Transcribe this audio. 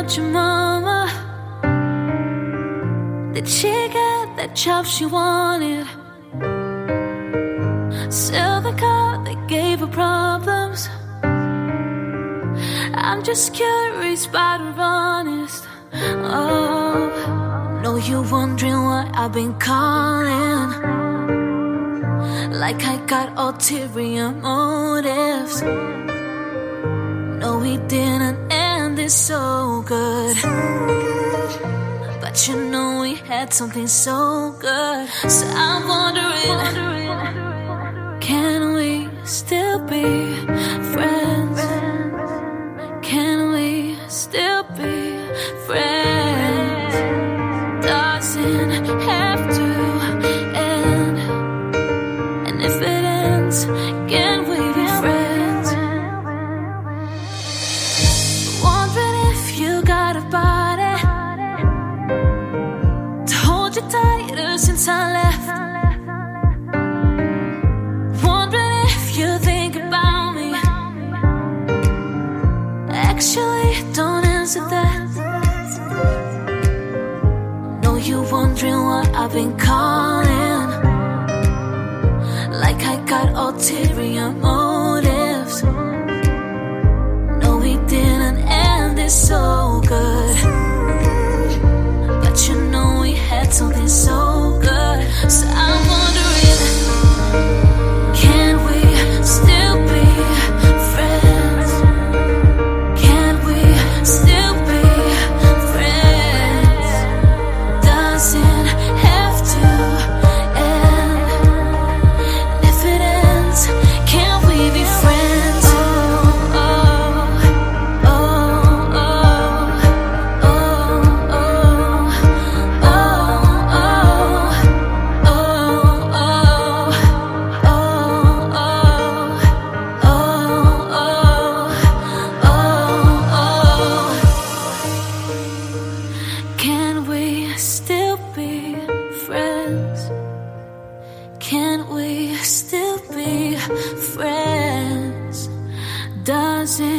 about your mama? Did she get that job she wanted? Sell the car that gave her problems? I'm just curious about her honest. Oh, know you're wondering why I've been calling, like I got ulterior motives. No, we didn't end this so good, but you know we had something so good. So I'm wondering, can we still be friends? Can we still be friends? Doesn't have to end, and if it ends, can we be friends? Wondering if you got a body to hold you tighter since I left. Wondering if you think about me. Actually, don't answer that. Know you're wondering why I've been calling, like I got ulterior motives. No, we didn't end this so good, but you know we had something so good. So I'm wondering, can we still be friends? Can we still be friends? Doesn't have to end. If it ends, can we be friends? Oh, oh, oh, oh, oh, oh, oh, oh, can we still be friends? Can we still be friends? Doesn't